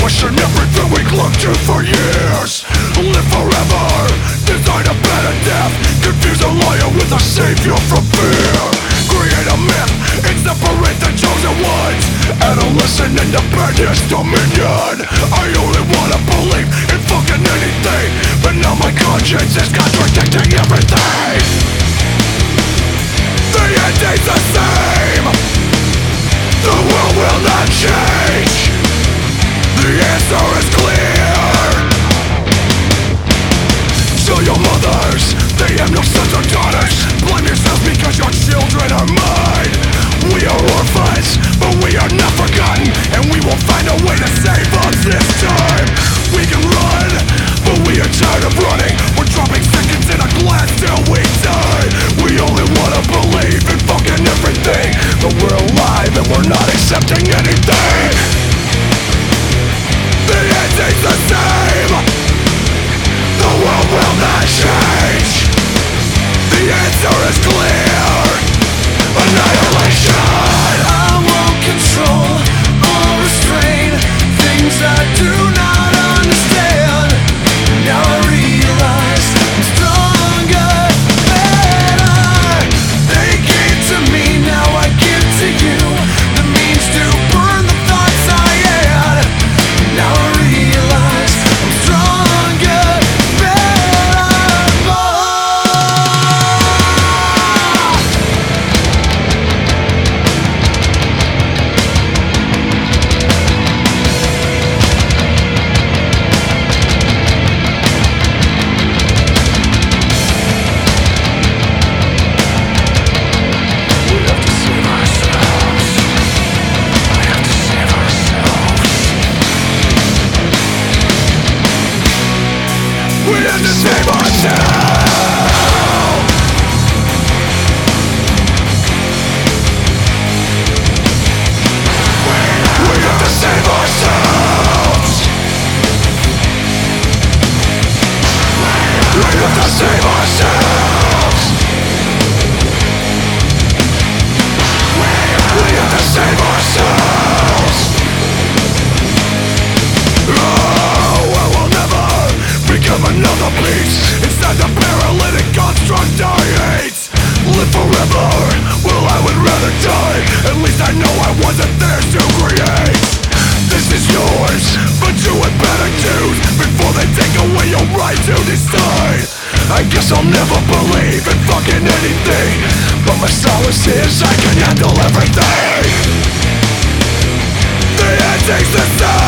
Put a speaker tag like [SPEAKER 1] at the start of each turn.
[SPEAKER 1] question everything we clung to for years. Live forever, design a better death. Confuse a liar with a savior from fear. Create a myth and separate the chosen ones. Adolescent independence dominion. I only wanna believe in fucking anything, but now my conscience is contradicting everything. The ending's the same. The world will not change. The answer is clear. Tell your mothers they have no sons or daughters. Blame yourselves because your children are mine. We are orphans, but we are not forgotten, and we will find a way to save us this time. We can run, but we are tired of running. We're dropping seconds in a glass till we die. We only wanna believe in fucking everything, but we're alive and we're not accepting anything. The ending's the same. The world will not change. The answer is clear. Annihilation.
[SPEAKER 2] I won't control or restrain things I do not understand. Now I realize I'm stronger, better. They gave to me, now I give to you. The means to burn the thoughts I had. Now I realize I'm stronger, better.
[SPEAKER 1] We have to save ourselves. We have to save ourselves. We have to save ourselves. We have to save ourselves. Oh, I will never become another piece inside the paralytic construct I hate. Live forever, well I would rather die. At least I know I wasn't there to create. This is yours, but do it better dude, before they take away your right to decide. I guess I'll never believe in fucking anything, but my solace is I can handle everything. The ending's the same.